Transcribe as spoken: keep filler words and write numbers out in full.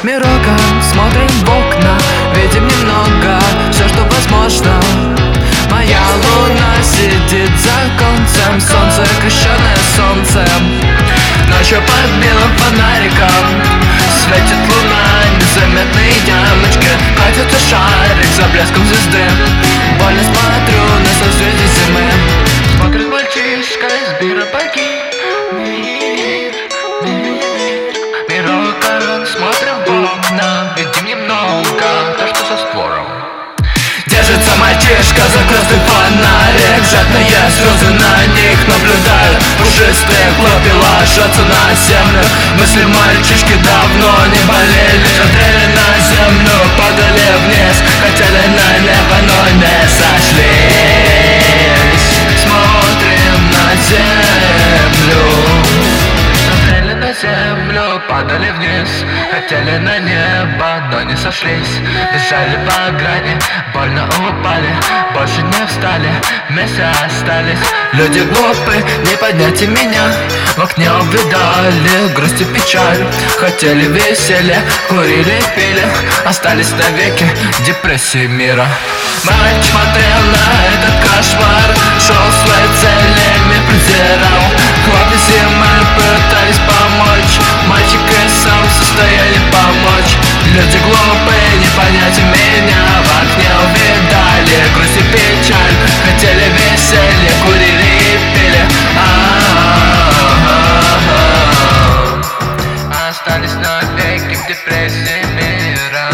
Мирока, смотрим в окна, видим немного, все, что возможно. Моя луна сидит за концем, солнце, крещенное солнцем. Ночью под белым фонариком светит луна, незаметные ямочки, катится шарик за блеском звезды. Больно смотрю на созвездие зимы. Смотрит мальчишка из мира богинь. Мир, мир, мирок, смотрим в окна, видим немного, то, что за створом. Держится мальчишка за красный фонарик, жадные слезы на них наблюдают. Пушистые хлопья ложатся на землю. Мысли мальчишки давно не болели. Смотрели на землю, падали вниз, хотели на небо, но не сошлись. Смотрим на землю. Смотрели на землю, падали вниз, хотели на небо, но не сошлись. Бежали по грани, больно упали, больше не встали, вместе остались. Люди глупы, не поднять меня, в окне увидали грусть и печаль. Хотели веселья, курили, пили, остались навеки депрессии мира. Мальчик смотрел на этот кошмар, шел своей цели, мир презирал. Хлопья зимы пытались помочь, мальчик и сам в состоянии помочь. Люди глупые, не понять меня, в окне увидали грусть и печаль. Хотели веселье, курили и пили, а-а-а-а. Остались навеки в депрессии мира.